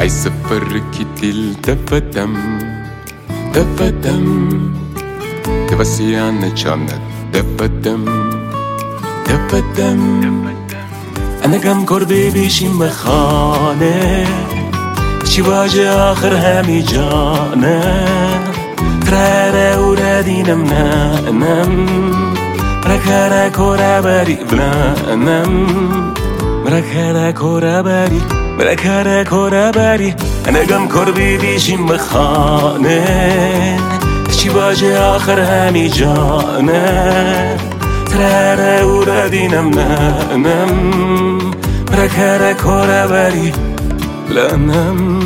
ای سفر کتیل دفدم دفدم دوسیان چاند دفدم دفدم انا گم کرده بیشیم به خانه چی واجه آخر همی جانه تراره او ردینم نانم مرکره کره بری بلانم مرکره کره بری مرکره کره بری انا گم کرده بیشیم به خانه چی واجه آخر همی جانه تراره او ردینم نانم مرکره کره بری بلانم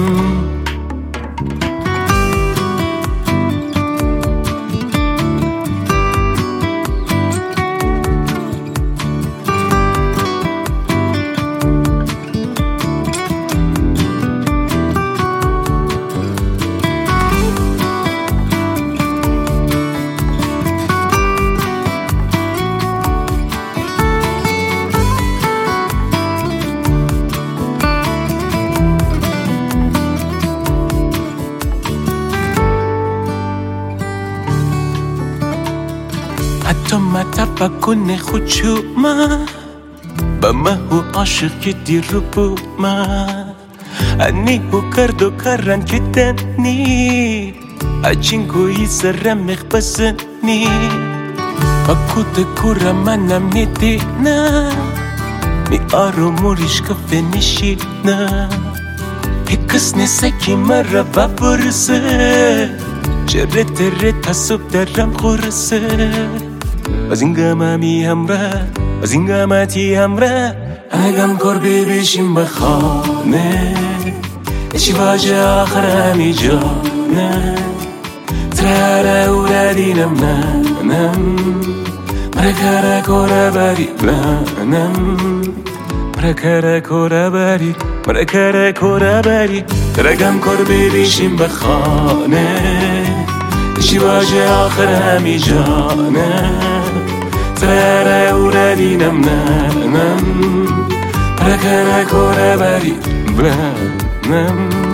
حتی ما تفکن خود شما با ما هو عاشق که دیر رو بو ما انی هو کرد و کرن که دنی اچین گویی سرم مخبسنی با کود کورا منم ندینا می آرو موریش کفه نشینا هکس نسکی مرا بپرسه چره تره تصب درم خورسه از این گممی همراه از این گمتی همراه انا گم کرده بیشیم به خانه چی واجه آخر همی جانه تراره او ردینم نانم مرکره کره بری بلانم مرکره کره بری مرکره کره بری انا گم کرده بیشیم به خانه چی واجه آخر همی جانه تراره او ردینم نانم مرکره کره بری بلانم